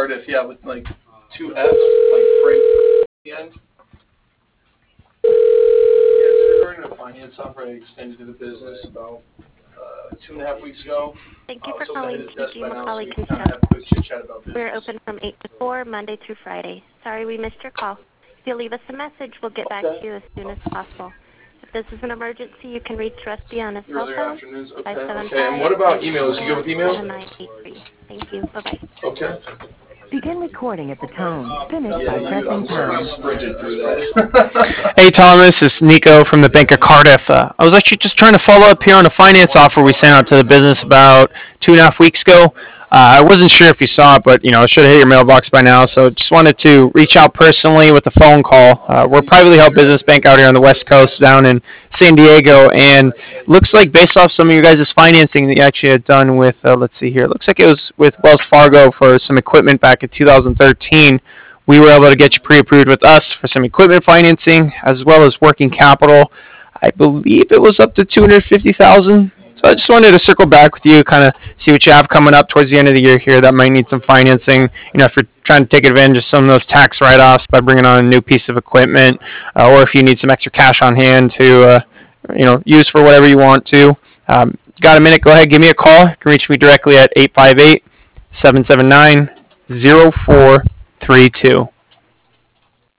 Cardiff, yeah, with like 2 F's, like Frank at the end. Yeah, it's regarding a finance offer I extended to the business about 2.5 weeks ago. Thank you for So I calling hit his desk TG by now, so Macaulay we can kind of have a Construction. quick chit chat about business. We're open from 8 to 4, Monday through Friday. Sorry we missed your call. If you leave us a message, we'll get back to you as soon as possible. If this is an emergency, you can reach Rusty on his cell Earlier phone, afternoons, okay. 575 Okay, and what about emails? You go with emails? 7983. Thank you. Bye-bye. Okay. Begin recording at the tone. Finish by pressing I pound. sprinted through that. Hey Thomas, it's Nico from the Bank of Cardiff. I was actually just trying to follow up here on a finance offer we sent out to the business about 2.5 weeks ago. I wasn't sure if you saw it, but it should have hit your mailbox by now. So just wanted to reach out personally with a phone call. We're a privately held business bank out here on the West Coast, down in San Diego, and looks like based off some of your guys' financing that you actually had done with, let's see here, looks like it was with Wells Fargo for some equipment back in 2013. We were able to get you pre-approved with us for some equipment financing as well as working capital. I believe it was up to $250,000. So I just wanted to circle back with you, kind of see what you have coming up towards the end of the year here that might need some financing. If you're trying to take advantage of some of those tax write-offs by bringing on a new piece of equipment, or if you need some extra cash on hand to, use for whatever you want to. Got a minute? Go ahead, give me a call. You can reach me directly at 858-779-0432.